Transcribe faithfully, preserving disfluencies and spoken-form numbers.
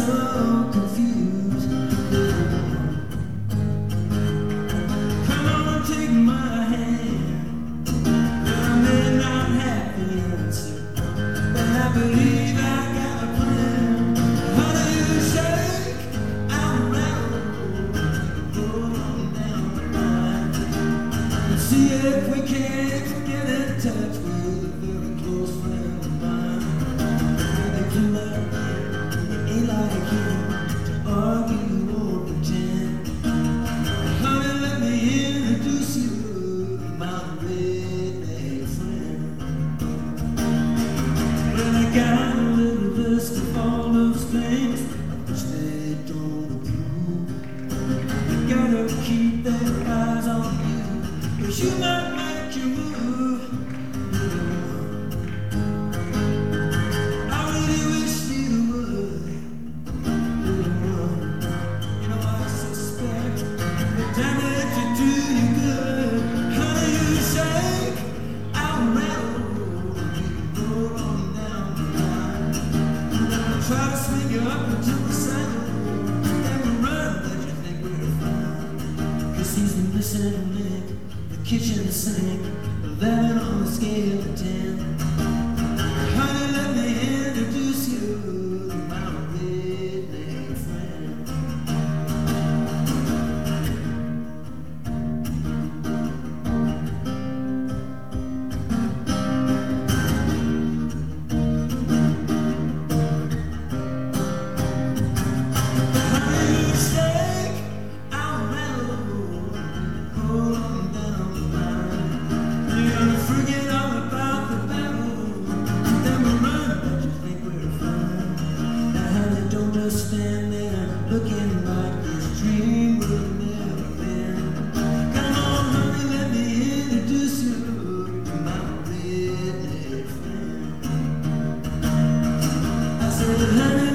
so confused. Come on, take my hand. I may not have the answer, but I believe I got a plan. How do you shake? I'm rattled. Roll on down the line and see if we can't get in touch with a very close friend of mine. If you love me, it ain't like him to argue or pretend. Honey, let me introduce you to my redneck friend. Well, I got a little list of all those things which they don't approve. You gotta keep their eyes on you, 'cause you might make your move. I really wish you would. You know I suspect the damage you do you good. How do you shake? I'll rattle. You roll on down the line. I'll try to swing you up into the saddle and run, but you think we're fine. 'Cause he's the missing link, the kitchen sink, eleven on the scale of ten. Honey, let me introduce you to my redneck friend. How you shake? I'll rattle. Hold on down the line. You're gonna forget all about the battle. Then we run, but you think we're fine. Now, honey, don't just stand there looking like this dream will never end. Come on, honey, let me introduce you to my redneck friend. I said, honey.